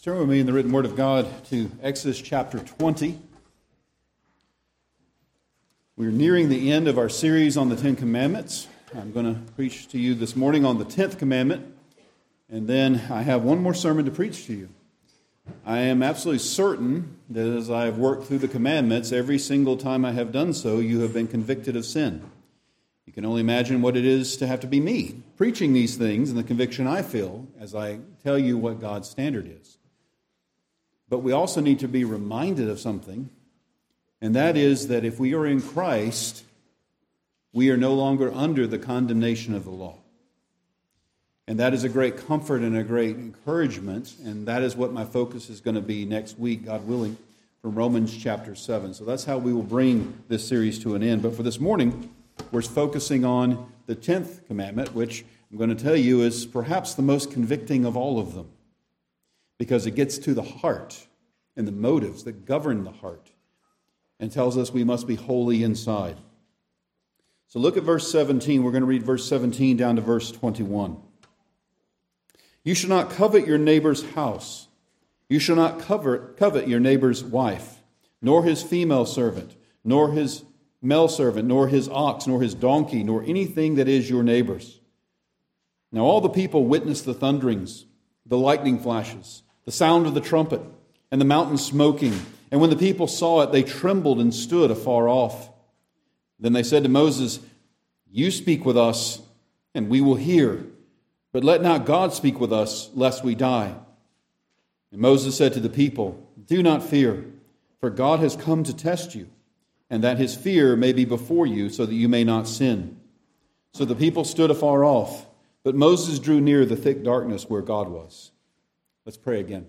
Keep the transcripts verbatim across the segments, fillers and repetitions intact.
Turn with me in the written Word of God to Exodus chapter twenty. We're nearing the end of our series on the Ten Commandments. I'm going to preach to you this morning on the tenth commandment, and then I have one more sermon to preach to you. I am absolutely certain that as I have worked through the commandments, every single time I have done so, you have been convicted of sin. You can only imagine what it is to have to be me, preaching these things and the conviction I feel as I tell you what God's standard is. But we also need to be reminded of something, and that is that if we are in Christ, we are no longer under the condemnation of the law. And that is a great comfort and a great encouragement, and that is what my focus is going to be next week, God willing, from Romans chapter seven. So that's how we will bring this series to an end. But for this morning, we're focusing on the tenth commandment, which I'm going to tell you is perhaps the most convicting of all of them, because it gets to the heart and the motives that govern the heart and tells us we must be holy inside. So look at verse seventeen. We're going to read verse seventeen down to verse twenty-one. You shall not covet your neighbor's house. You shall not covet, covet your neighbor's wife, nor his female servant, nor his male servant, nor his ox, nor his donkey, nor anything that is your neighbor's. Now all the people witnessed the thunderings, the lightning flashes, the sound of the trumpet, and the mountain smoking. And when the people saw it, they trembled and stood afar off. Then they said to Moses, "You speak with us, and we will hear. But let not God speak with us, lest we die." And Moses said to the people, "Do not fear, for God has come to test you, and that his fear may be before you, so that you may not sin." So the people stood afar off, but Moses drew near the thick darkness where God was. Let's pray again.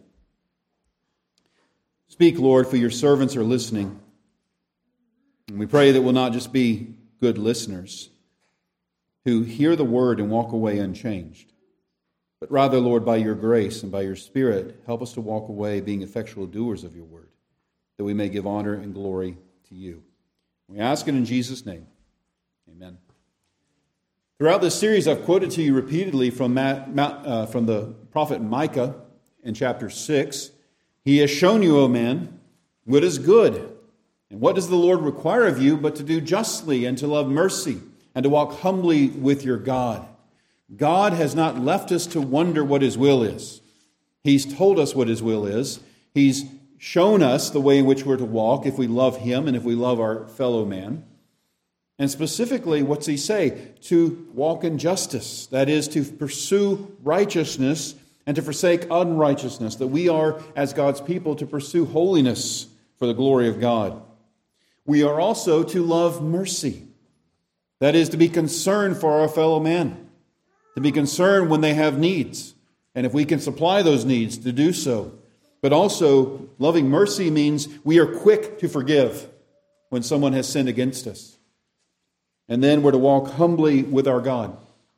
Speak, Lord, for your servants are listening. And we pray that we'll not just be good listeners who hear the word and walk away unchanged, but rather, Lord, by your grace and by your Spirit, help us to walk away being effectual doers of your word, that we may give honor and glory to you. We ask it in Jesus' name. Amen. Throughout this series, I've quoted to you repeatedly from, Matt, uh, from the prophet Micah in chapter six. He has shown you, O man, what is good. And what does the Lord require of you but to do justly and to love mercy and to walk humbly with your God? God has not left us to wonder what his will is. He's told us what his will is. He's shown us the way in which we're to walk if we love him and if we love our fellow man. And specifically, what's he say? To walk in justice. That is, to pursue righteousness and to forsake unrighteousness. That we are, as God's people, to pursue holiness for the glory of God. We are also to love mercy. That is, to be concerned for our fellow man. To be concerned when they have needs. And if we can supply those needs, to do so. But also, loving mercy means we are quick to forgive when someone has sinned against us. And then we're to walk humbly with our God.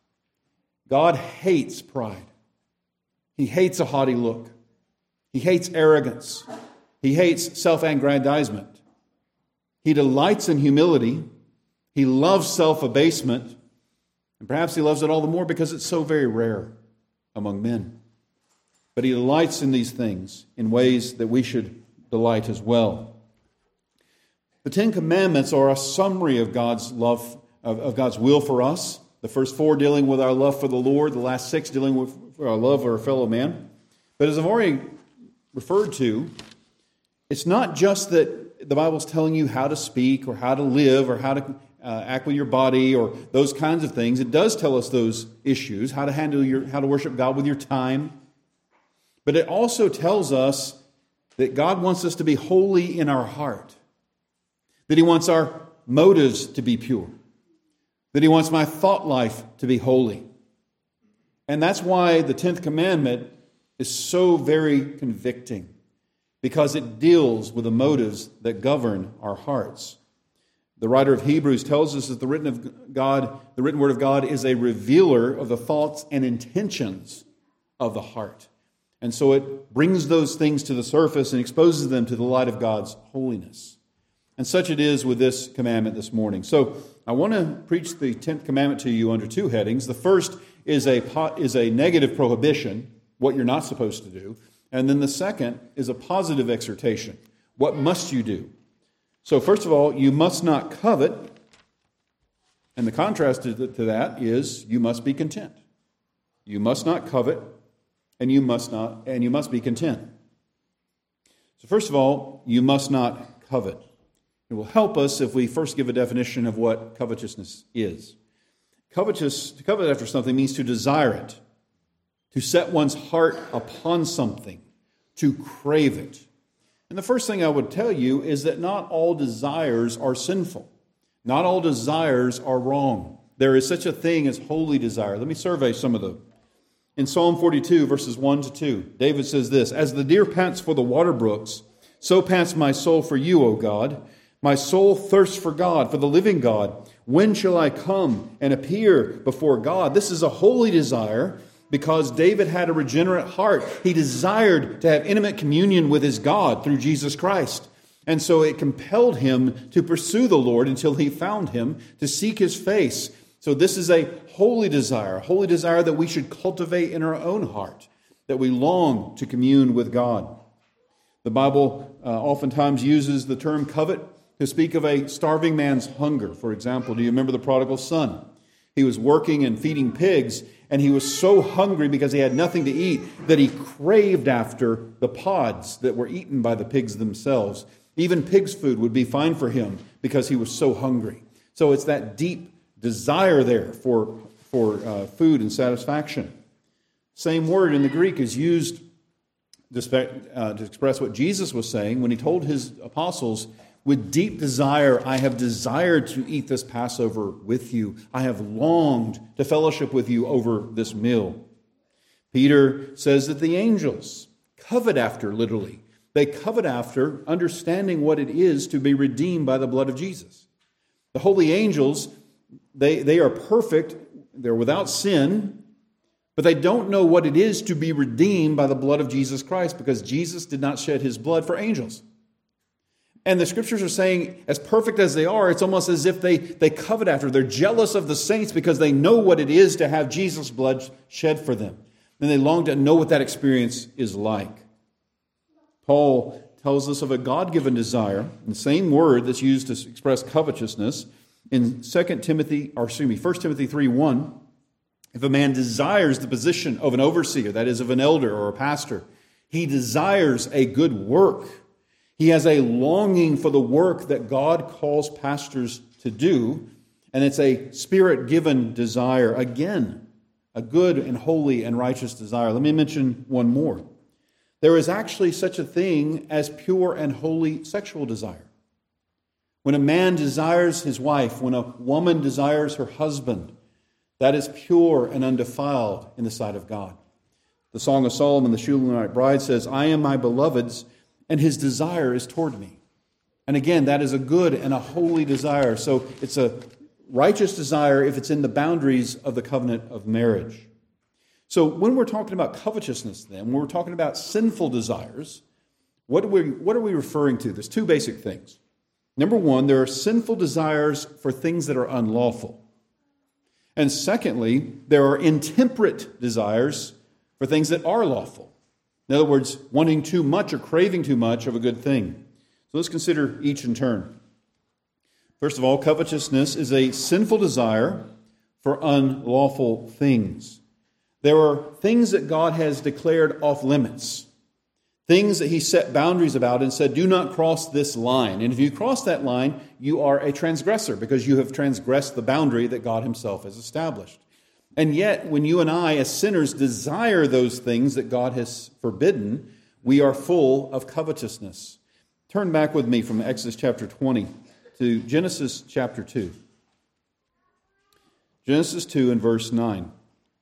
God hates pride. He hates a haughty look. He hates arrogance. He hates self-aggrandizement. He delights in humility. He loves self-abasement. And perhaps he loves it all the more because it's so very rare among men. But he delights in these things in ways that we should delight as well. The Ten Commandments are a summary of God's love, of, of God's will for us. The first four dealing with our love for the Lord, the last six dealing with our love for our fellow man. But as I've already referred to, it's not just that the Bible's telling you how to speak or how to live or how to uh, act with your body or those kinds of things. It does tell us those issues, how to handle your, how to worship God with your time. But it also tells us that God wants us to be holy in our heart. That he wants our motives to be pure. That he wants my thought life to be holy. And that's why the tenth commandment is so very convicting. Because it deals with the motives that govern our hearts. The writer of Hebrews tells us that the written of God, the written word of God is a revealer of the thoughts and intentions of the heart. And so it brings those things to the surface and exposes them to the light of God's holiness. And such it is with this commandment this morning. So I want to preach the tenth commandment to you under two headings. The first is a is a negative prohibition, what you're not supposed to do. And then the second is a positive exhortation. What must you do? So first of all, you must not covet. And the contrast to that is you must be content. You must not covet, and you must not, and you must be content. So first of all, you must not covet. It will help us if we first give a definition of what covetousness is. Covetous, to covet after something means to desire it, to set one's heart upon something, to crave it. And the first thing I would tell you is that not all desires are sinful. Not all desires are wrong. There is such a thing as holy desire. Let me survey some of them. In Psalm forty-two, verses one to two, David says this, "As the deer pants for the water brooks, so pants my soul for you, O God. My soul thirsts for God, for the living God. When shall I come and appear before God?" This is a holy desire because David had a regenerate heart. He desired to have intimate communion with his God through Jesus Christ. And so it compelled him to pursue the Lord until he found him, to seek his face. So this is a holy desire, a holy desire that we should cultivate in our own heart, that we long to commune with God. The Bible uh, oftentimes uses the term covet to speak of a starving man's hunger. For example, do you remember the prodigal son? He was working and feeding pigs, and he was so hungry because he had nothing to eat that he craved after the pods that were eaten by the pigs themselves. Even pig's food would be fine for him because he was so hungry. So it's that deep desire there for, for uh, food and satisfaction. Same word in the Greek is used to express what Jesus was saying when he told his apostles, "With deep desire I have desired to eat this Passover with you. I have longed to fellowship with you over this meal." Peter says that the angels covet after, literally. They covet after understanding what it is to be redeemed by the blood of Jesus. The holy angels, they, they are perfect, they're without sin, but they don't know what it is to be redeemed by the blood of Jesus Christ because Jesus did not shed his blood for angels. And the scriptures are saying, as perfect as they are, it's almost as if they, they covet after. They're jealous of the saints because they know what it is to have Jesus' blood shed for them. And they long to know what that experience is like. Paul tells us of a God-given desire, the same word that's used to express covetousness, in Second Timothy, or excuse me, First Timothy three one. If a man desires the position of an overseer, that is, of an elder or a pastor, he desires a good work. He has a longing for the work that God calls pastors to do, and it's a Spirit-given desire. Again, a good and holy and righteous desire. Let me mention one more. There is actually such a thing as pure and holy sexual desire. When a man desires his wife, when a woman desires her husband, that is pure and undefiled in the sight of God. The Song of Solomon, the Shulamite bride, says, "I am my beloved's, and his desire is toward me." And again, that is a good and a holy desire. So it's a righteous desire if it's in the boundaries of the covenant of marriage. So when we're talking about covetousness then, when we're talking about sinful desires, what are we, what are we referring to? There's two basic things. Number one, there are sinful desires for things that are unlawful. And secondly, there are intemperate desires for things that are lawful. In other words, wanting too much or craving too much of a good thing. So let's consider each in turn. First of all, covetousness is a sinful desire for unlawful things. There are things that God has declared off limits. Things that he set boundaries about and said, do not cross this line. And if you cross that line, you are a transgressor because you have transgressed the boundary that God himself has established. And yet, when you and I, as sinners, desire those things that God has forbidden, we are full of covetousness. Turn back with me from Exodus chapter twenty to Genesis chapter two. Genesis two and verse nine.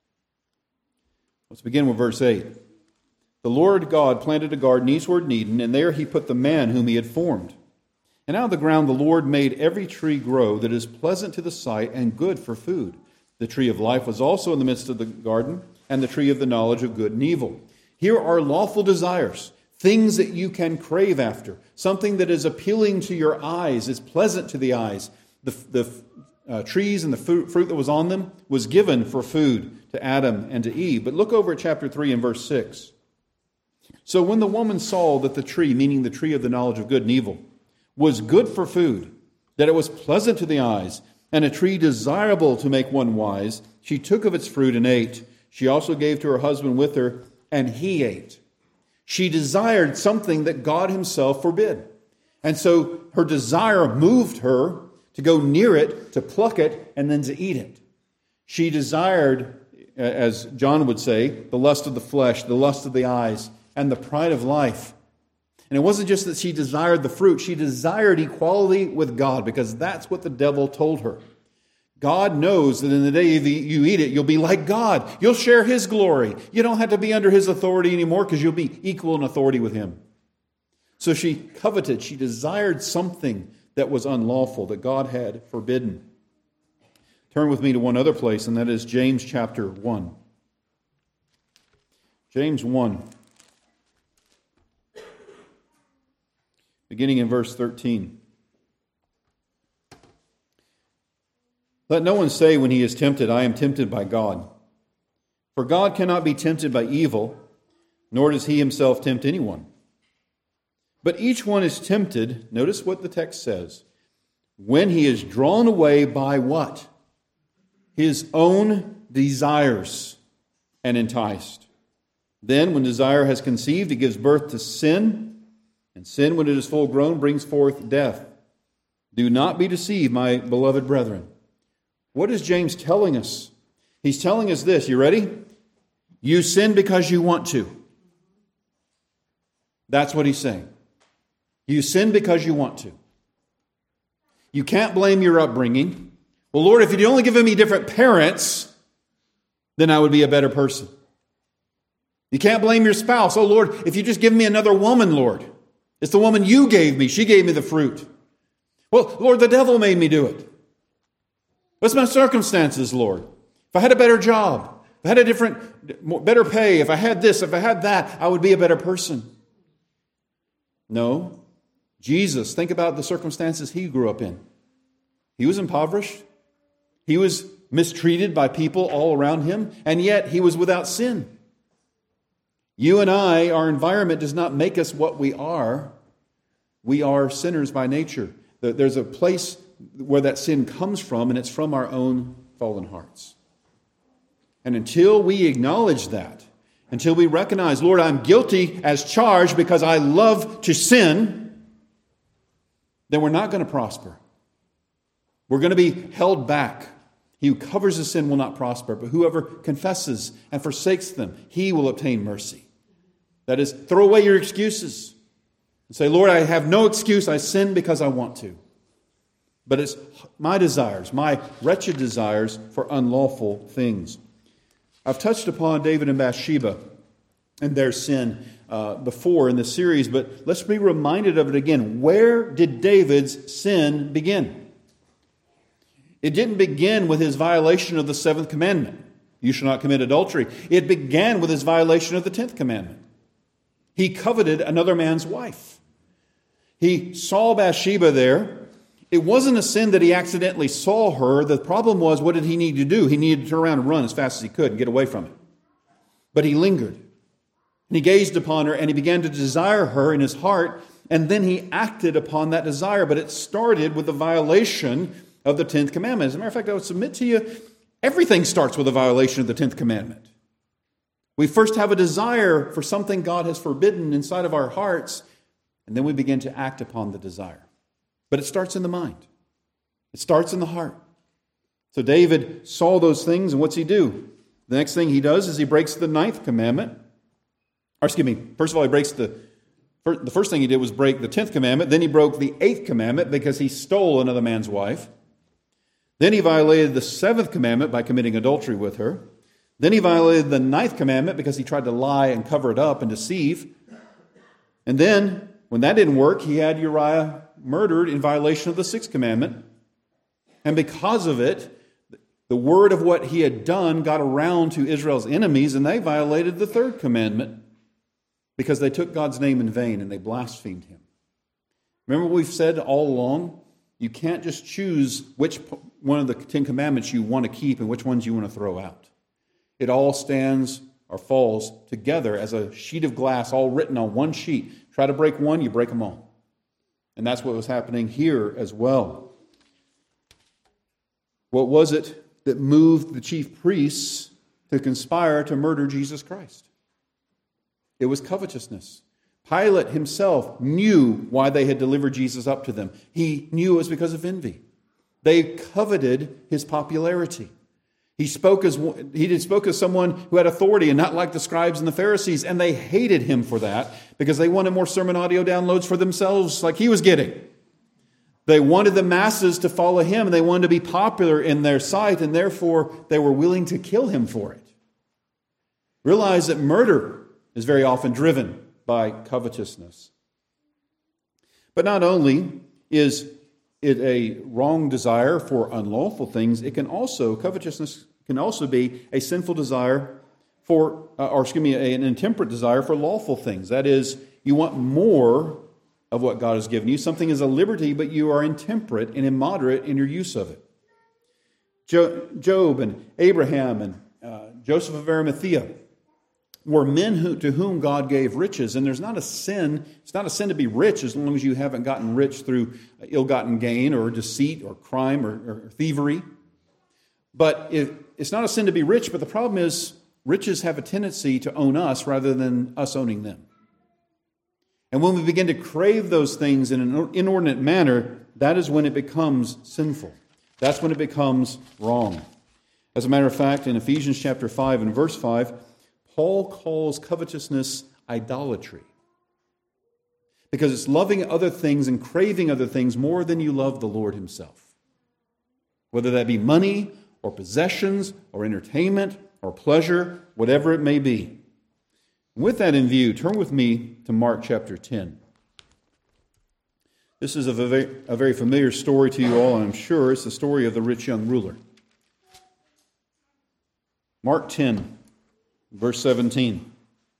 Let's begin with verse eight. The Lord God planted a garden eastward in Eden, and there he put the man whom he had formed. And out of the ground the Lord made every tree grow that is pleasant to the sight and good for food. The tree of life was also in the midst of the garden, and the tree of the knowledge of good and evil. Here are lawful desires, things that you can crave after, something that is appealing to your eyes, is pleasant to the eyes. The, the uh, trees and the fruit, fruit that was on them was given for food to Adam and to Eve. But look over at chapter three and verse six. So when the woman saw that the tree, meaning the tree of the knowledge of good and evil, was good for food, that it was pleasant to the eyes, and a tree desirable to make one wise, she took of its fruit and ate. She also gave to her husband with her, and he ate. She desired something that God himself forbid. And so her desire moved her to go near it, to pluck it, and then to eat it. She desired, as John would say, the lust of the flesh, the lust of the eyes, and the pride of life. And it wasn't just that she desired the fruit, she desired equality with God, because that's what the devil told her. God knows that in the day you eat it, you'll be like God. You'll share his glory. You don't have to be under his authority anymore because you'll be equal in authority with him. So she coveted, she desired something that was unlawful, that God had forbidden. Turn with me to one other place, and that is James chapter one. James one. Beginning in verse thirteen. Let no one say when he is tempted, I am tempted by God. For God cannot be tempted by evil, nor does he himself tempt anyone. But each one is tempted, notice what the text says, when he is drawn away by what? His own desires and enticed. Then, when desire has conceived, it gives birth to sin. And sin, when it is full grown, brings forth death. Do not be deceived, my beloved brethren. What is James telling us? He's telling us this. You ready? You sin because you want to. That's what he's saying. You sin because you want to. You can't blame your upbringing. Well, Lord, if you'd only given me different parents, then I would be a better person. You can't blame your spouse. Oh, Lord, if you just give me another woman, Lord. It's the woman you gave me. She gave me the fruit. Well, Lord, the devil made me do it. What's my circumstances, Lord? If I had a better job, if I had a different, more, better pay, if I had this, if I had that, I would be a better person. No. Jesus, think about the circumstances he grew up in. He was impoverished. He was mistreated by people all around him, and yet he was without sin. You and I, our environment does not make us what we are. We are sinners by nature. There's a place where that sin comes from, and it's from our own fallen hearts. And until we acknowledge that, until we recognize, Lord, I'm guilty as charged because I love to sin, then we're not going to prosper. We're going to be held back. He who covers his sin will not prosper, but whoever confesses and forsakes them, he will obtain mercy. That is, throw away your excuses and say, Lord, I have no excuse. I sin because I want to. But it's my desires, my wretched desires for unlawful things. I've touched upon David and Bathsheba and their sin uh, before in this series, but let's be reminded of it again. Where did David's sin begin? It didn't begin with his violation of the seventh commandment. You shall not commit adultery. It began with his violation of the tenth commandment. He coveted another man's wife. He saw Bathsheba there. It wasn't a sin that he accidentally saw her. The problem was, what did he need to do? He needed to turn around and run as fast as he could and get away from it. But he lingered. And he gazed upon her and he began to desire her in his heart. And then he acted upon that desire. But it started with the violation of the tenth commandment. As a matter of fact, I would submit to you, everything starts with a violation of the tenth commandment. We first have a desire for something God has forbidden inside of our hearts, and then we begin to act upon the desire. But it starts in the mind. It starts in the heart. So David saw those things, and what's he do? The next thing he does is he breaks the ninth commandment. Or excuse me, first of all, he breaks the, the first thing he did was break the tenth commandment. Then he broke the eighth commandment because he stole another man's wife. Then he violated the seventh commandment by committing adultery with her. Then he violated the ninth commandment because he tried to lie and cover it up and deceive. And then, when that didn't work, he had Uriah murdered in violation of the sixth commandment. And because of it, the word of what he had done got around to Israel's enemies, and they violated the third commandment because they took God's name in vain and they blasphemed him. Remember what we've said all along? You can't just choose which one of the Ten Commandments you want to keep and which ones you want to throw out. It all stands or falls together as a sheet of glass, all written on one sheet. Try to break one, you break them all. And that's what was happening here as well. What was it that moved the chief priests to conspire to murder Jesus Christ? It was covetousness. Pilate himself knew why they had delivered Jesus up to them. He knew it was because of envy. They coveted his popularity. He spoke as he did spoke as someone who had authority and not like the scribes and the Pharisees, and they hated him for that because they wanted more sermon audio downloads for themselves like he was getting. They wanted the masses to follow him, and they wanted to be popular in their sight, and therefore they were willing to kill him for it. Realize that murder is very often driven by covetousness. But not only is it a wrong desire for unlawful things, it can also, covetousness can also be a sinful desire for, uh, or excuse me, an intemperate desire for lawful things. That is, you want more of what God has given you. Something is a liberty, but you are intemperate and immoderate in your use of it. Jo- Job and Abraham and uh, Joseph of Arimathea were men who, to whom God gave riches, and there's not a sin, it's not a sin to be rich as long as you haven't gotten rich through ill-gotten gain or deceit or crime or, or thievery. But it, it's not a sin to be rich, but the problem is riches have a tendency to own us rather than us owning them. And when we begin to crave those things in an inordinate manner, that is when it becomes sinful. That's when it becomes wrong. As a matter of fact, in Ephesians chapter five and verse five, Paul calls covetousness idolatry. Because it's loving other things and craving other things more than you love the Lord himself. Whether that be money or possessions or entertainment or pleasure, whatever it may be. With that in view, turn with me to Mark chapter ten. This is a very, a very familiar story to you all, and I'm sure it's the story of the rich young ruler. Mark ten. Verse seventeen.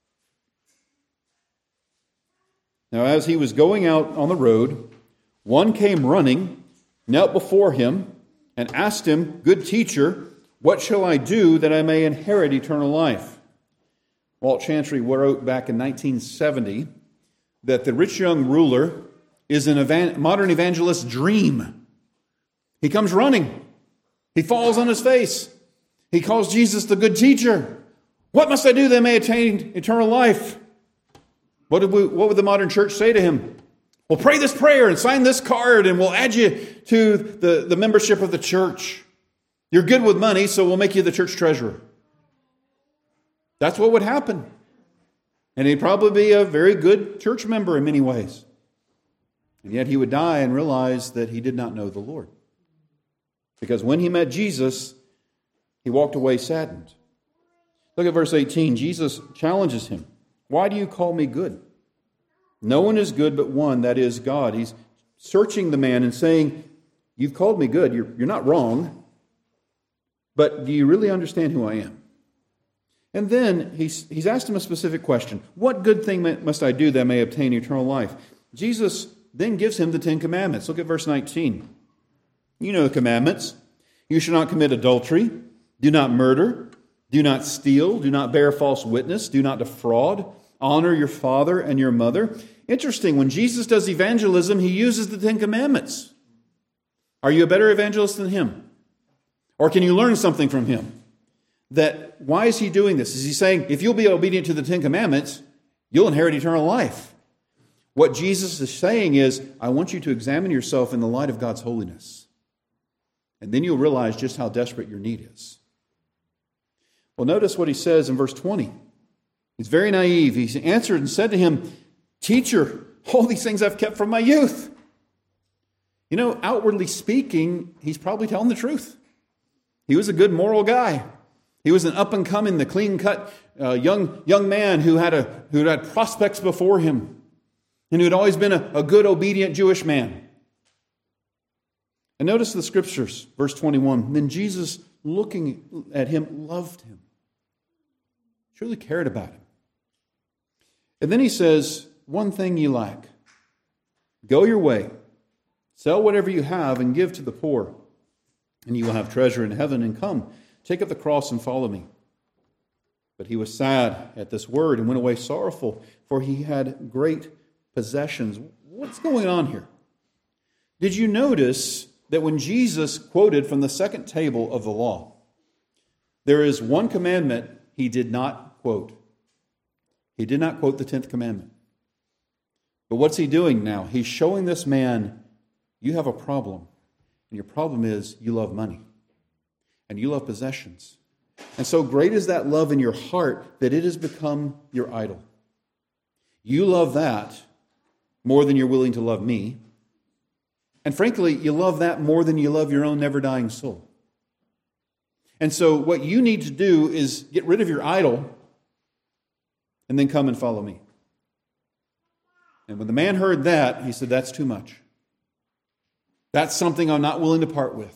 Now as he was going out on the road, one came running, knelt before him, and asked him, "Good teacher, what shall I do that I may inherit eternal life?" Walt Chantry wrote back in nineteen seventy that the rich young ruler is an evan- modern evangelist's dream. He comes running. He falls on his face. He calls Jesus the good teacher. What must I do that I may attain eternal life? What, did we, what would the modern church say to him? Well, pray this prayer and sign this card and we'll add you to the, the membership of the church. You're good with money, so we'll make you the church treasurer. That's what would happen. And he'd probably be a very good church member in many ways. And yet he would die and realize that he did not know the Lord. Because when he met Jesus, he walked away saddened. Look at verse eighteen. Jesus challenges him. Why do you call me good? No one is good but one, that is God. He's searching the man and saying, you've called me good. You're, you're not wrong. But do you really understand who I am? And then he's, he's asked him a specific question. What good thing must I do that I may obtain eternal life? Jesus then gives him the Ten Commandments. Look at verse nineteen. You know the commandments. You shall not commit adultery. Do not murder. Do not steal. Do not bear false witness. Do not defraud. Honor your father and your mother. Interesting, when Jesus does evangelism, he uses the Ten Commandments. Are you a better evangelist than him? Or can you learn something from him? That why is he doing this? Is he saying, if you'll be obedient to the Ten Commandments, you'll inherit eternal life? What Jesus is saying is, I want you to examine yourself in the light of God's holiness. And then you'll realize just how desperate your need is. Well, notice what he says in verse twenty. He's very naive. He answered and said to him, Teacher, all these things I've kept from my youth. You know, outwardly speaking, he's probably telling the truth. He was a good moral guy. He was an up-and-coming, the clean-cut uh, young young man who had a who had prospects before him and who had always been a, a good, obedient Jewish man. And notice the scriptures, verse twenty-one. Then Jesus, looking at him, loved him. Truly cared about him. And then he says, one thing you lack. Go your way. Sell whatever you have and give to the poor. And you will have treasure in heaven. And come, take up the cross and follow me. But he was sad at this word and went away sorrowful, for he had great possessions. What's going on here? Did you notice that when Jesus quoted from the second table of the law, there is one commandment he did not quote. He did not quote the tenth commandment. But what's he doing now? He's showing this man, you have a problem. And your problem is you love money. And you love possessions. And so great is that love in your heart that it has become your idol. You love that more than you're willing to love me. And frankly, you love that more than you love your own never-dying soul. And so what you need to do is get rid of your idol and then come and follow me. And when the man heard that, he said, that's too much. That's something I'm not willing to part with.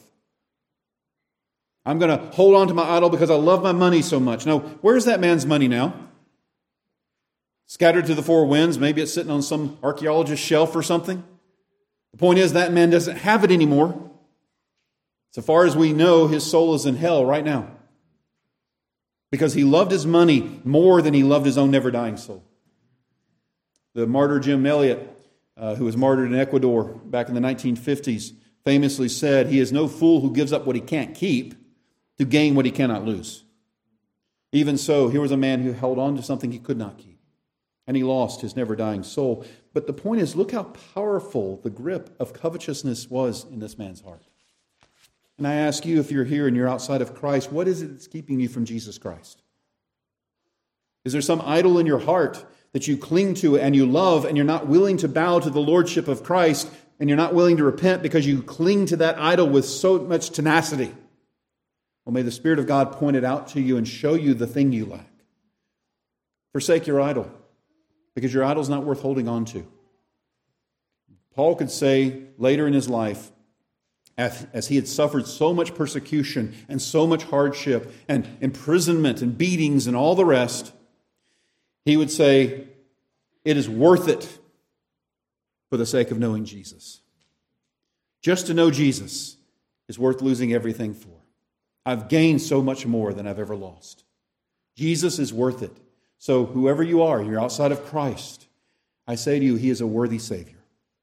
I'm going to hold on to my idol because I love my money so much. Now, where's that man's money now? Scattered to the four winds. Maybe it's sitting on some archaeologist's shelf or something. The point is that man doesn't have it anymore. So far as we know, his soul is in hell right now. Because he loved his money more than he loved his own never-dying soul. The martyr Jim Elliot, uh, who was martyred in Ecuador back in the nineteen fifties, famously said, he is no fool who gives up what he can't keep to gain what he cannot lose. Even so, here was a man who held on to something he could not keep. And he lost his never-dying soul. But the point is, look how powerful the grip of covetousness was in this man's heart. And I ask you, if you're here and you're outside of Christ, what is it that's keeping you from Jesus Christ? Is there some idol in your heart that you cling to and you love and you're not willing to bow to the lordship of Christ and you're not willing to repent because you cling to that idol with so much tenacity? Well, may the Spirit of God point it out to you and show you the thing you lack. Forsake your idol, because your idol's not worth holding on to. Paul could say later in his life, as he had suffered so much persecution and so much hardship and imprisonment and beatings and all the rest, he would say, it is worth it for the sake of knowing Jesus. Just to know Jesus is worth losing everything for. I've gained so much more than I've ever lost. Jesus is worth it. So whoever you are, you're outside of Christ, I say to you, He is a worthy Savior.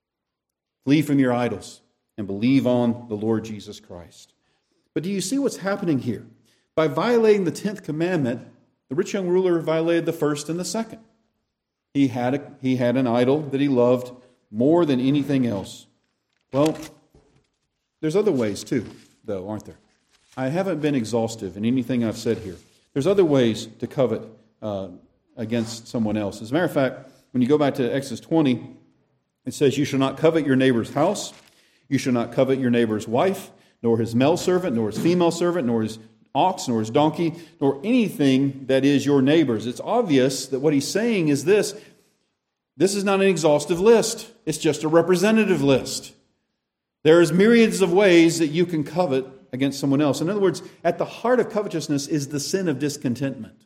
Flee from your idols and believe on the Lord Jesus Christ. But do you see what's happening here? By violating the tenth commandment, the rich young ruler violated the first and the second. He had, a, he had an idol that he loved more than anything else. Well, there's other ways too, though, aren't there? I haven't been exhaustive in anything I've said here. There's other ways to covet uh, against someone else. As a matter of fact, when you go back to Exodus twenty, it says, you shall not covet your neighbor's house, you shall not covet your neighbor's wife, nor his male servant, nor his female servant, nor his ox, nor his donkey, nor anything that is your neighbor's. It's obvious that what he's saying is this. This is not an exhaustive list. It's just a representative list. There's myriads of ways that you can covet against someone else. In other words, at the heart of covetousness is the sin of discontentment.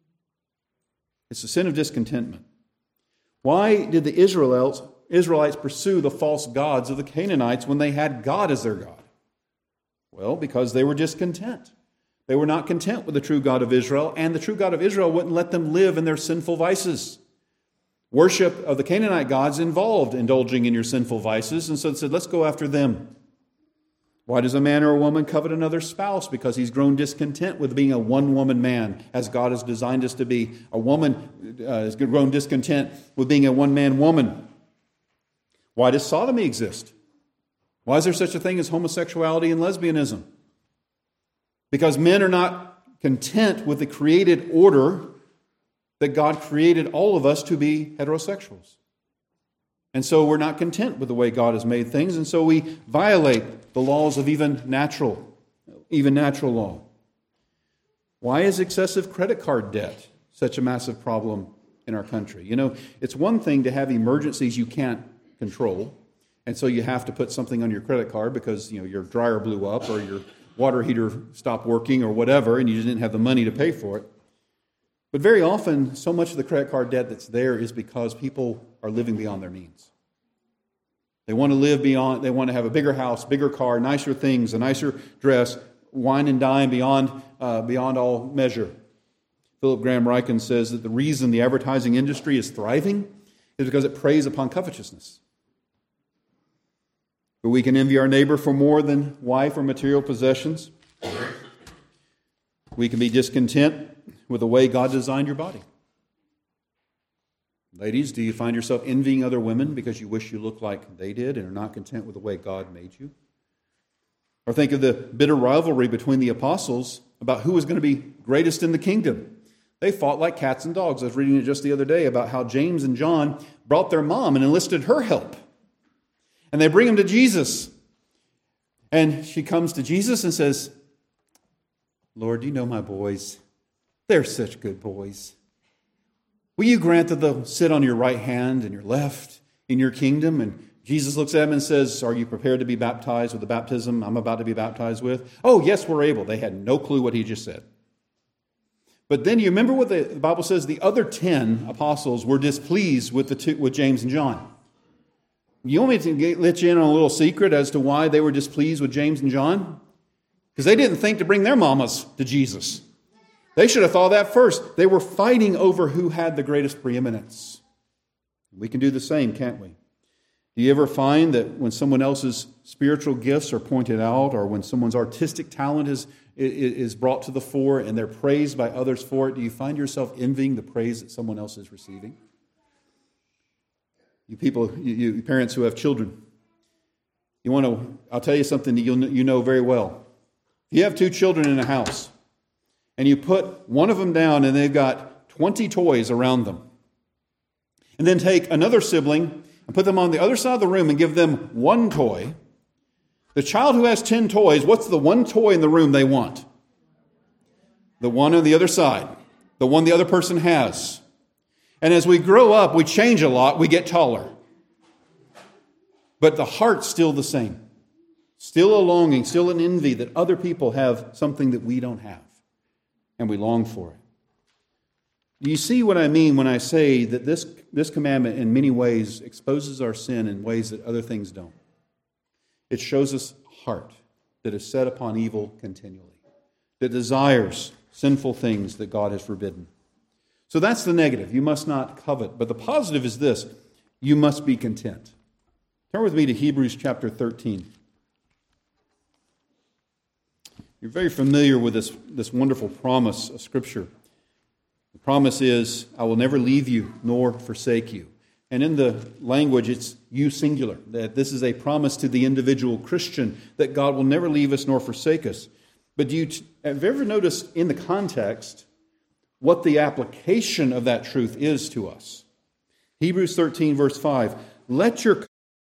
It's the sin of discontentment. Why did the Israelites, Israelites pursue the false gods of the Canaanites when they had God as their God? Well, because they were discontent. They were not content with the true God of Israel, and the true God of Israel wouldn't let them live in their sinful vices. Worship of the Canaanite gods involved indulging in your sinful vices, and so it said, let's go after them. Why does a man or a woman covet another spouse? Because he's grown discontent with being a one-woman man, as God has designed us to be. A woman uh, has grown discontent with being a one-man woman. Why does sodomy exist? Why is there such a thing as homosexuality and lesbianism? Because men are not content with the created order that God created all of us to be heterosexuals. And so we're not content with the way God has made things, and so we violate the laws of even natural, even natural law. Why is excessive credit card debt such a massive problem in our country? You know, it's one thing to have emergencies you can't control, and so you have to put something on your credit card because, you know, your dryer blew up or your water heater stopped working or whatever, and you didn't have the money to pay for it. But very often, so much of the credit card debt that's there is because people are living beyond their means. They want to live beyond, they want to have a bigger house, bigger car, nicer things, a nicer dress, wine and dine beyond, uh, beyond all measure. Philip Graham Ryken says that the reason the advertising industry is thriving is because it preys upon covetousness. But we can envy our neighbor for more than wife or material possessions. We can be discontent with the way God designed your body. Ladies, do you find yourself envying other women because you wish you looked like they did and are not content with the way God made you? Or think of the bitter rivalry between the apostles about who was going to be greatest in the kingdom. They fought like cats and dogs. I was reading it just the other day about how James and John brought their mom and enlisted her help. And they bring him to Jesus. And she comes to Jesus and says, Lord, you know my boys. They're such good boys. Will you grant that they'll sit on your right hand and your left in your kingdom? And Jesus looks at him and says, are you prepared to be baptized with the baptism I'm about to be baptized with? Oh, yes, we're able. They had no clue what he just said. But then you remember what the Bible says? The other ten apostles were displeased with the two, with James and John. You want me to get, let you in on a little secret as to why they were displeased with James and John? Because they didn't think to bring their mamas to Jesus. They should have thought of that first. They were fighting over who had the greatest preeminence. We can do the same, can't we? Do you ever find that when someone else's spiritual gifts are pointed out, or when someone's artistic talent is, is brought to the fore and they're praised by others for it, do you find yourself envying the praise that someone else is receiving? You people, you, you parents who have children, you want to, I'll tell you something that you'll, you know very well. If you have two children in a house, and you put one of them down and they've got twenty toys around them, and then take another sibling and put them on the other side of the room and give them one toy, the child who has ten toys, what's the one toy in the room they want? The one on the other side, the one the other person has. And as we grow up, we change a lot, we get taller. But the heart's still the same. Still a longing, still an envy that other people have something that we don't have. And we long for it. Do you see what I mean when I say that this, this commandment in many ways exposes our sin in ways that other things don't? It shows us a heart that is set upon evil continually, that desires sinful things that God has forbidden. So that's the negative. You must not covet. But the positive is this. You must be content. Turn with me to Hebrews chapter thirteen. You're very familiar with this, this wonderful promise of Scripture. The promise is, I will never leave you nor forsake you. And in the language, it's you singular, that this is a promise to the individual Christian, that God will never leave us nor forsake us. But do you have you ever noticed in the context what the application of that truth is to us? Hebrews thirteen, verse five, let your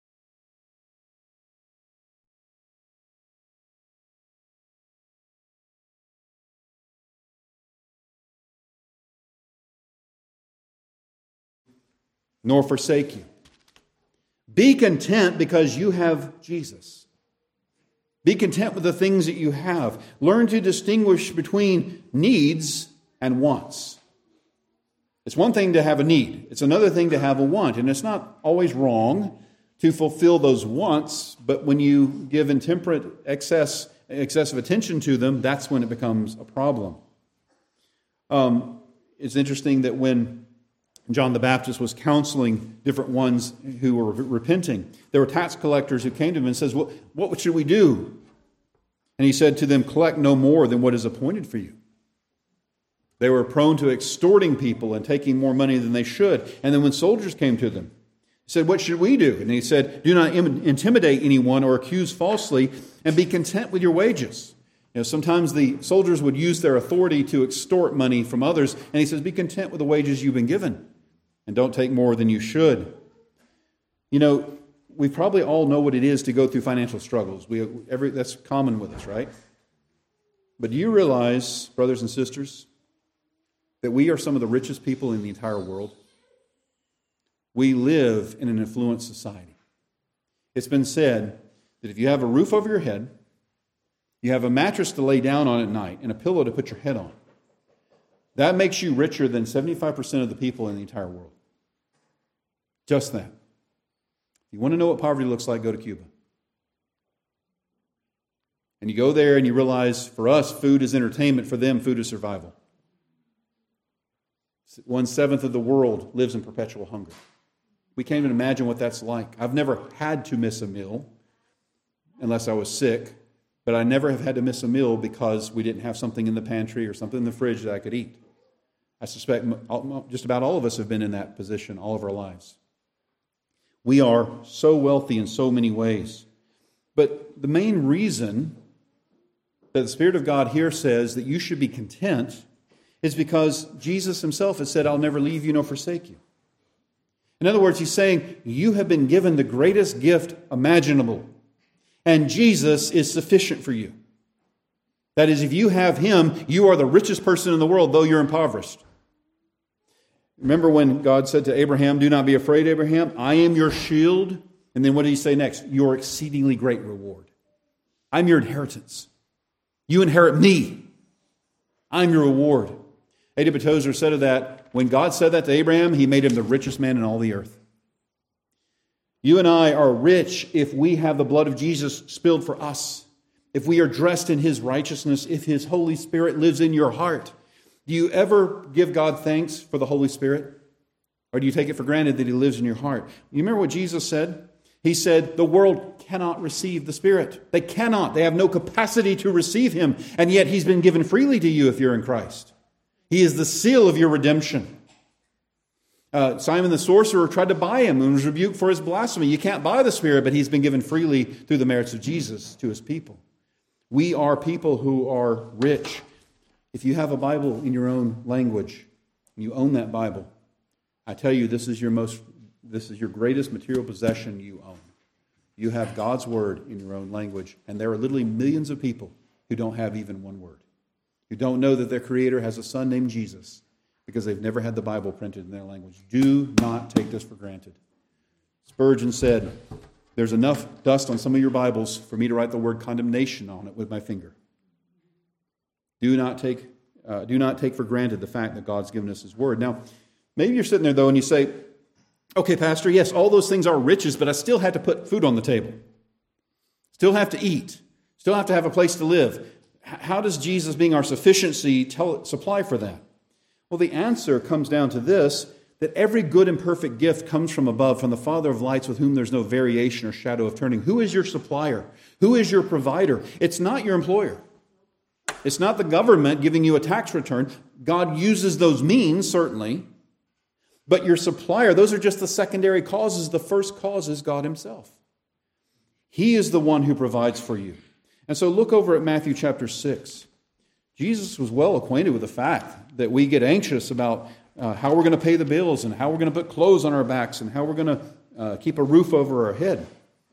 nor forsake you. Be content because you have Jesus. Be content with the things that you have. Learn to distinguish between needs and wants. It's one thing to have a need. It's another thing to have a want. And it's not always wrong to fulfill those wants, but when you give intemperate excess, excessive attention to them, that's when it becomes a problem. Um, it's interesting that when John the Baptist was counseling different ones who were repenting, there were tax collectors who came to him and says, well, what should we do? And he said to them, collect no more than what is appointed for you. They were prone to extorting people and taking more money than they should. And then when soldiers came to them, he said, what should we do? And he said, do not intimidate anyone or accuse falsely, and be content with your wages. You know, sometimes the soldiers would use their authority to extort money from others. And he says, be content with the wages you've been given. And don't take more than you should. You know, we probably all know what it is to go through financial struggles. We every that's common with us, right? But do you realize, brothers and sisters, that we are some of the richest people in the entire world? We live in an affluent society. It's been said that if you have a roof over your head, you have a mattress to lay down on at night, and a pillow to put your head on, that makes you richer than seventy-five percent of the people in the entire world. Just that. If you want to know what poverty looks like, go to Cuba. And you go there and you realize, for us, food is entertainment. For them, food is survival. One-seventh of the world lives in perpetual hunger. We can't even imagine what that's like. I've never had to miss a meal unless I was sick, but I never have had to miss a meal because we didn't have something in the pantry or something in the fridge that I could eat. I suspect just about all of us have been in that position all of our lives. We are so wealthy in so many ways. But the main reason that the Spirit of God here says that you should be content is because Jesus himself has said, I'll never leave you nor forsake you. In other words, he's saying, you have been given the greatest gift imaginable, and Jesus is sufficient for you. That is, if you have him, you are the richest person in the world, though you're impoverished. Remember when God said to Abraham, do not be afraid, Abraham, I am your shield. And then what did he say next? Your exceedingly great reward. I'm your inheritance. You inherit me. I'm your reward. Adib Tozer said of that, when God said that to Abraham, he made him the richest man in all the earth. You and I are rich if we have the blood of Jesus spilled for us, if we are dressed in his righteousness, if his Holy Spirit lives in your heart. Do you ever give God thanks for the Holy Spirit? Or do you take it for granted that he lives in your heart? You remember what Jesus said? He said, the world cannot receive the Spirit. They cannot. They have no capacity to receive him. And yet he's been given freely to you if you're in Christ. He is the seal of your redemption. Uh, Simon the sorcerer tried to buy him and was rebuked for his blasphemy. You can't buy the Spirit, but he's been given freely through the merits of Jesus to his people. We are people who are rich. If you have a Bible in your own language, and you own that Bible, I tell you, this is your most, this is your greatest material possession you own. You have God's Word in your own language, and there are literally millions of people who don't have even one word, who don't know that their Creator has a Son named Jesus because they've never had the Bible printed in their language. Do not take this for granted. Spurgeon said, there's enough dust on some of your Bibles for me to write the word condemnation on it with my finger. Do not take, uh, do not take for granted the fact that God's given us his Word. Now, maybe you're sitting there, though, and you say, okay, Pastor, yes, all those things are riches, but I still have to put food on the table. Still have to eat. Still have to have a place to live. How does Jesus, being our sufficiency, tell, supply for that? Well, the answer comes down to this, that every good and perfect gift comes from above, from the Father of lights, with whom there's no variation or shadow of turning. Who is your supplier? Who is your provider? It's not your employer. It's not the government giving you a tax return. God uses those means, certainly. But your supplier, those are just the secondary causes. The first cause is God himself. He is the one who provides for you. And so look over at Matthew chapter six. Jesus was well acquainted with the fact that we get anxious about uh, how we're going to pay the bills and how we're going to put clothes on our backs and how we're going to uh, keep a roof over our head.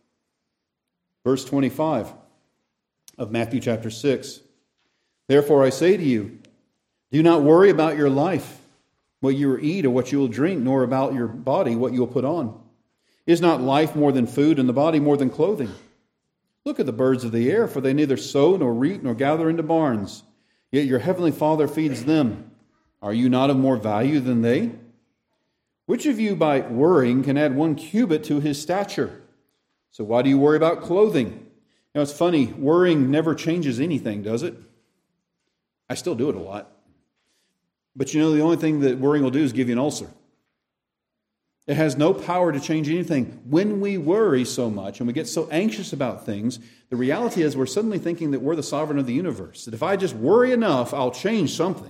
Verse twenty-five of Matthew chapter six. Therefore I say to you, do not worry about your life, what you will eat or what you will drink, nor about your body, what you will put on. Is not life more than food, and the body more than clothing? Look at the birds of the air, for they neither sow nor reap nor gather into barns, yet your heavenly Father feeds them. Are you not of more value than they? Which of you by worrying can add one cubit to his stature? So why do you worry about clothing? Now it's funny, worrying never changes anything, does it? I still do it a lot. But you know, the only thing that worrying will do is give you an ulcer. It has no power to change anything. When we worry so much and we get so anxious about things, the reality is we're suddenly thinking that we're the sovereign of the universe. That if I just worry enough, I'll change something.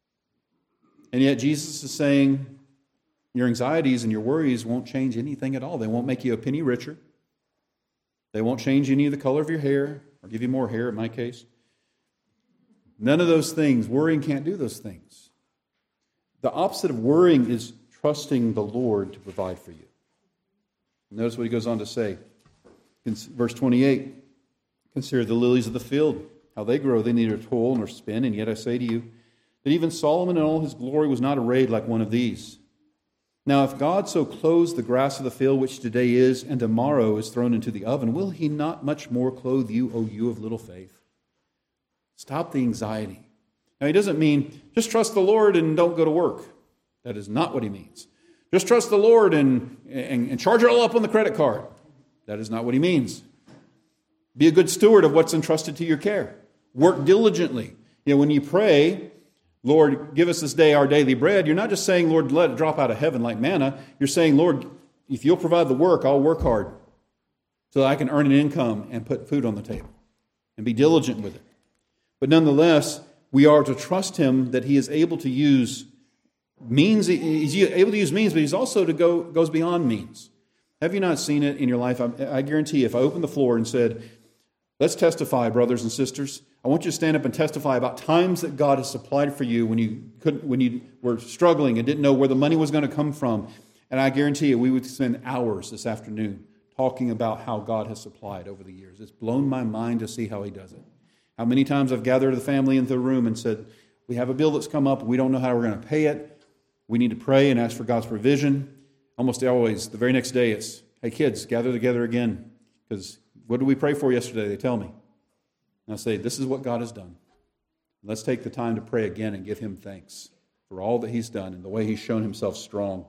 And yet Jesus is saying, your anxieties and your worries won't change anything at all. They won't make you a penny richer. They won't change any of the color of your hair, or give you more hair in my case. None of those things. Worrying can't do those things. The opposite of worrying is trusting the Lord to provide for you. Notice what he goes on to say. Verse twenty-eight, consider the lilies of the field, how they grow. They neither toil nor spin, and yet I say to you that even Solomon in all his glory was not arrayed like one of these. Now if God so clothes the grass of the field, which today is, and tomorrow is thrown into the oven, will he not much more clothe you, O you of little faith? Stop the anxiety. Now, he doesn't mean just trust the Lord and don't go to work. That is not what he means. Just trust the Lord and, and, and charge it all up on the credit card. That is not what he means. Be a good steward of what's entrusted to your care. Work diligently. You know, when you pray, Lord, give us this day our daily bread, you're not just saying, Lord, let it drop out of heaven like manna. You're saying, Lord, if you'll provide the work, I'll work hard so that I can earn an income and put food on the table and be diligent with it. But nonetheless, we are to trust him that he is able to use means. He's able to use means, but he's also to go goes beyond means. Have you not seen it in your life? I, I guarantee if I opened the floor and said, let's testify, brothers and sisters. I want you to stand up and testify about times that God has supplied for you when you couldn't, when you were struggling and didn't know where the money was going to come from. And I guarantee you, we would spend hours this afternoon talking about how God has supplied over the years. It's blown my mind to see how he does it. How many times I've gathered the family into the room and said, we have a bill that's come up. We don't know how we're going to pay it. We need to pray and ask for God's provision. Almost always, the very next day, it's, hey, kids, gather together again. Because what did we pray for yesterday? They tell me. And I say, this is what God has done. Let's take the time to pray again and give him thanks for all that he's done and the way he's shown himself strong.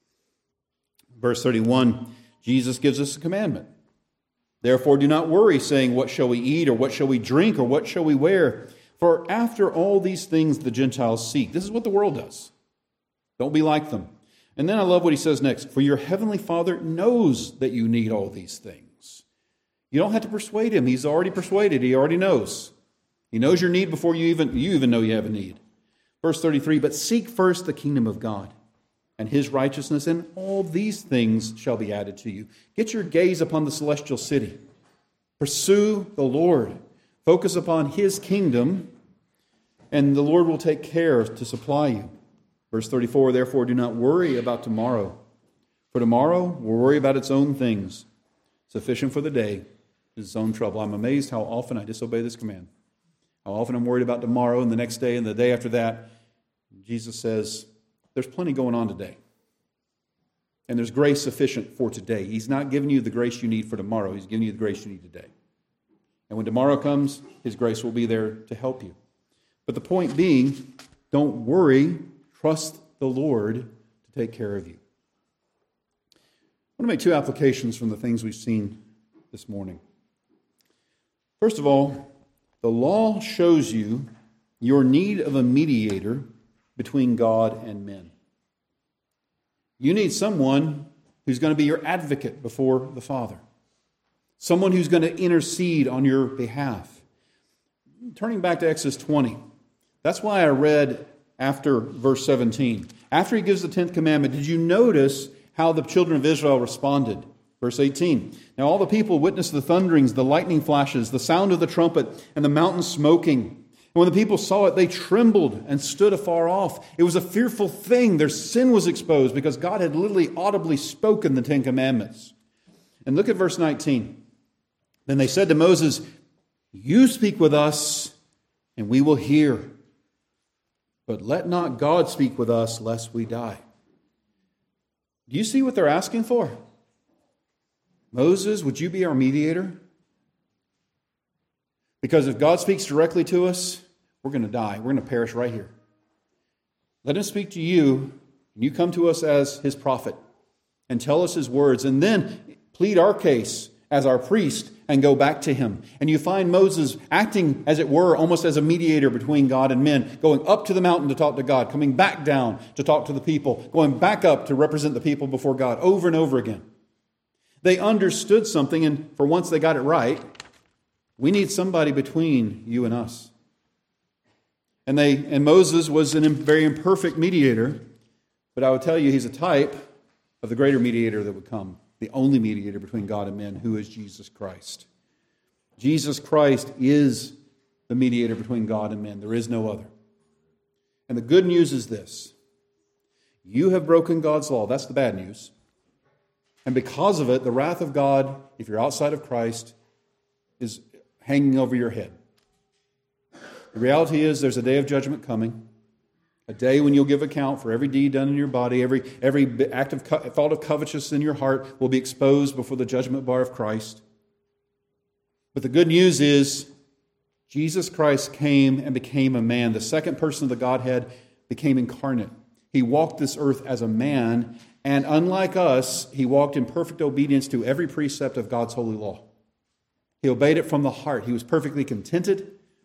Verse thirty-one, Jesus gives us a commandment. Therefore, do not worry, saying, what shall we eat, or what shall we drink, or what shall we wear? For after all these things the Gentiles seek. This is what the world does. Don't be like them. And then I love what he says next. For your heavenly Father knows that you need all these things. You don't have to persuade him. He's already persuaded. He already knows. He knows your need before you even, you even know you have a need. Verse thirty-three, but seek first the kingdom of God and his righteousness, and all these things shall be added to you. Get your gaze upon the celestial city. Pursue the Lord. Focus upon his kingdom, and the Lord will take care to supply you. Verse thirty-four, therefore do not worry about tomorrow, for tomorrow will worry about its own things. Sufficient for the day is its own trouble. I'm amazed how often I disobey this command. How often I'm worried about tomorrow and the next day and the day after that. Jesus says, there's plenty going on today. And there's grace sufficient for today. He's not giving you the grace you need for tomorrow. He's giving you the grace you need today. And when tomorrow comes, his grace will be there to help you. But the point being, don't worry. Trust the Lord to take care of you. I want to make two applications from the things we've seen this morning. First of all, the law shows you your need of a mediator between God and men. You need someone who's going to be your advocate before the Father. Someone who's going to intercede on your behalf. Turning back to Exodus twenty, that's why I read after verse seventeen. After he gives the tenth commandment, did you notice how the children of Israel responded? Verse eighteen. Now all the people witnessed the thunderings, the lightning flashes, the sound of the trumpet, and the mountain smoking. And when the people saw it, they trembled and stood afar off. It was a fearful thing. Their sin was exposed because God had literally audibly spoken the Ten Commandments. And look at verse nineteen. Then they said to Moses, you speak with us, and we will hear. But let not God speak with us, lest we die. Do you see what they're asking for? Moses, would you be our mediator? Because if God speaks directly to us, we're going to die. We're going to perish right here. Let him speak to you, and you come to us as his prophet and tell us his words, and then plead our case as our priest and go back to him. And you find Moses acting, as it were, almost as a mediator between God and men, going up to the mountain to talk to God, coming back down to talk to the people, going back up to represent the people before God over and over again. They understood something, and for once they got it right. We need somebody between you and us. And they and Moses was a very imperfect mediator, but I would tell you he's a type of the greater mediator that would come, the only mediator between God and men, who is Jesus Christ. Jesus Christ is the mediator between God and men. There is no other. And the good news is this. You have broken God's law. That's the bad news. And because of it, the wrath of God, if you're outside of Christ, is hanging over your head. The reality is there's a day of judgment coming, a day when you'll give account for every deed done in your body, every, every act of co- thought of covetousness in your heart will be exposed before the judgment bar of Christ. But the good news is Jesus Christ came and became a man. The second person of the Godhead became incarnate. He walked this earth as a man, and unlike us, he walked in perfect obedience to every precept of God's holy law. He obeyed it from the heart. He was perfectly contented.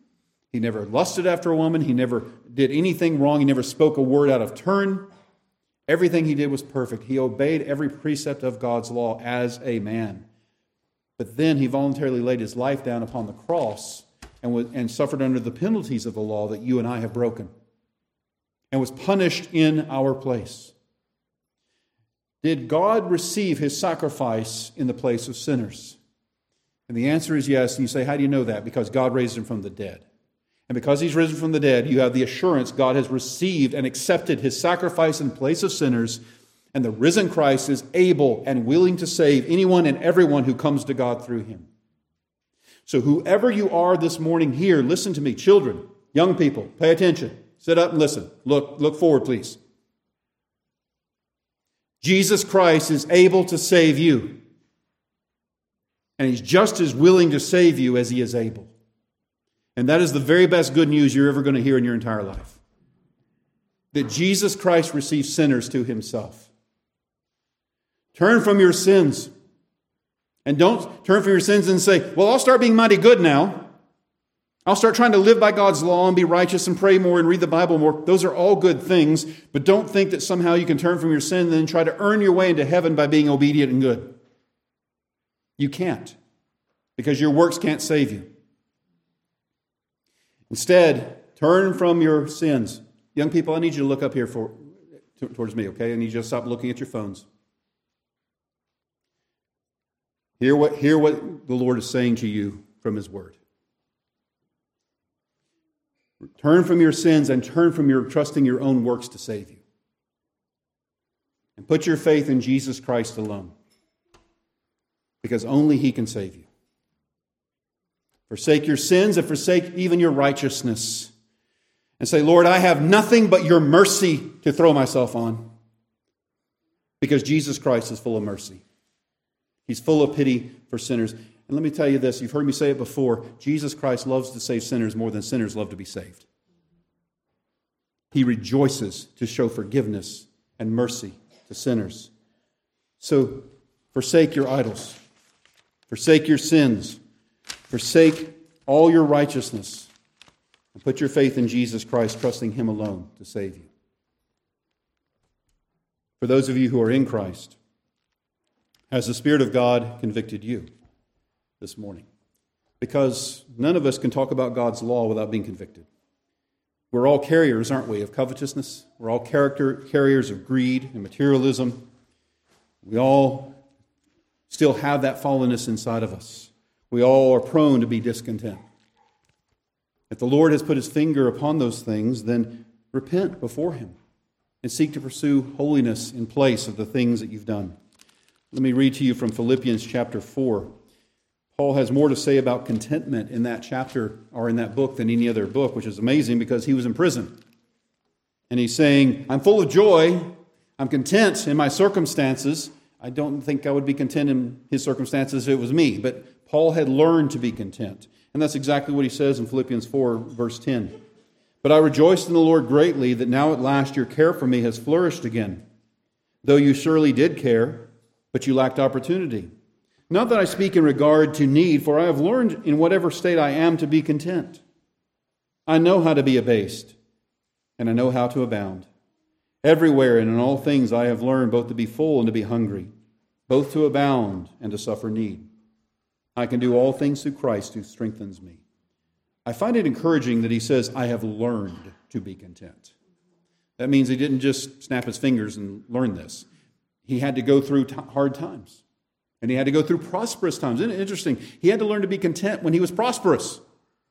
He never lusted after a woman. He never did anything wrong. He never spoke a word out of turn. Everything he did was perfect. He obeyed every precept of God's law as a man. But then he voluntarily laid his life down upon the cross and, was, and suffered under the penalties of the law that you and I have broken, and was punished in our place. Did God receive his sacrifice in the place of sinners? And the answer is yes. And you say, how do you know that? Because God raised him from the dead. And because he's risen from the dead, you have the assurance God has received and accepted his sacrifice in place of sinners, and the risen Christ is able and willing to save anyone and everyone who comes to God through him. So whoever you are this morning here, listen to me, children, young people, pay attention. Sit up and listen. Look, look forward, please. Jesus Christ is able to save you. And he's just as willing to save you as he is able. And that is the very best good news you're ever going to hear in your entire life. That Jesus Christ receives sinners to himself. Turn from your sins. And don't turn from your sins and say, well, I'll start being mighty good now. I'll start trying to live by God's law and be righteous and pray more and read the Bible more. Those are all good things, but don't think that somehow you can turn from your sin and then try to earn your way into heaven by being obedient and good. You can't, because your works can't save you. Instead, turn from your sins. Young people, I need you to look up here for towards me, okay? I need you to stop looking at your phones. Hear what, hear what the Lord is saying to you from his word. Turn from your sins and turn from your trusting your own works to save you. And put your faith in Jesus Christ alone. Because only he can save you. Forsake your sins and forsake even your righteousness. And say, Lord, I have nothing but your mercy to throw myself on. Because Jesus Christ is full of mercy. He's full of pity for sinners. And let me tell you this, you've heard me say it before, Jesus Christ loves to save sinners more than sinners love to be saved. He rejoices to show forgiveness and mercy to sinners. So forsake your idols. Forsake your sins. Forsake all your righteousness. And put your faith in Jesus Christ, trusting him alone to save you. For those of you who are in Christ, has the Spirit of God convicted you this morning? Because none of us can talk about God's law without being convicted. We're all carriers, aren't we, of covetousness? We're all character carriers of greed and materialism. We all still have that fallenness inside of us. We all are prone to be discontent. If the Lord has put his finger upon those things, then repent before him and seek to pursue holiness in place of the things that you've done. Let me read to you from Philippians chapter four. Paul has more to say about contentment in that chapter or in that book than any other book, which is amazing because he was in prison. And he's saying, I'm full of joy. I'm content in my circumstances. I don't think I would be content in his circumstances if it was me. But Paul had learned to be content. And that's exactly what he says in Philippians four, verse ten. But I rejoiced in the Lord greatly that now at last your care for me has flourished again. Though you surely did care, but you lacked opportunity. Not that I speak in regard to need, for I have learned in whatever state I am to be content. I know how to be abased, and I know how to abound. Everywhere and in all things I have learned both to be full and to be hungry, both to abound and to suffer need. I can do all things through Christ who strengthens me. I find it encouraging that he says, I have learned to be content. That means he didn't just snap his fingers and learn this. He had to go through t- hard times. And he had to go through prosperous times. Isn't it interesting? He had to learn to be content when he was prosperous.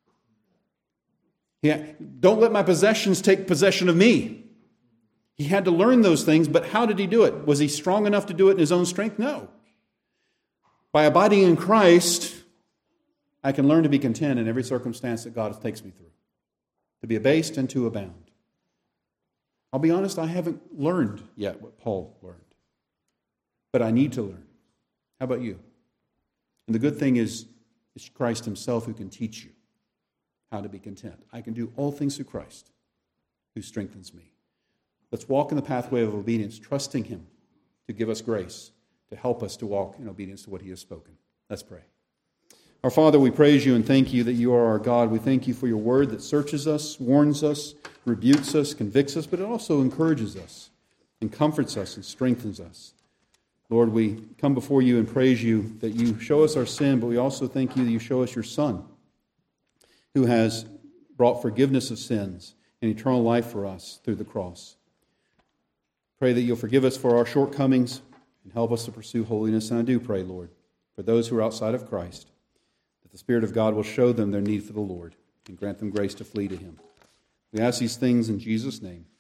He had, don't let my possessions take possession of me. He had to learn those things, but how did he do it? Was he strong enough to do it in his own strength? No. By abiding in Christ, I can learn to be content in every circumstance that God takes me through. To be abased and to abound. I'll be honest, I haven't learned yet what Paul learned. But I need to learn. How about you? And the good thing is, it's Christ himself who can teach you how to be content. I can do all things through Christ who strengthens me. Let's walk in the pathway of obedience, trusting him to give us grace, to help us to walk in obedience to what he has spoken. Let's pray. Our Father, we praise you and thank you that you are our God. We thank you for your word that searches us, warns us, rebukes us, convicts us, but it also encourages us and comforts us and strengthens us. Lord, we come before you and praise you that you show us our sin, but we also thank you that you show us your Son, who has brought forgiveness of sins and eternal life for us through the cross. Pray that you'll forgive us for our shortcomings and help us to pursue holiness. And I do pray, Lord, for those who are outside of Christ, that the Spirit of God will show them their need for the Lord and grant them grace to flee to him. We ask these things in Jesus' name.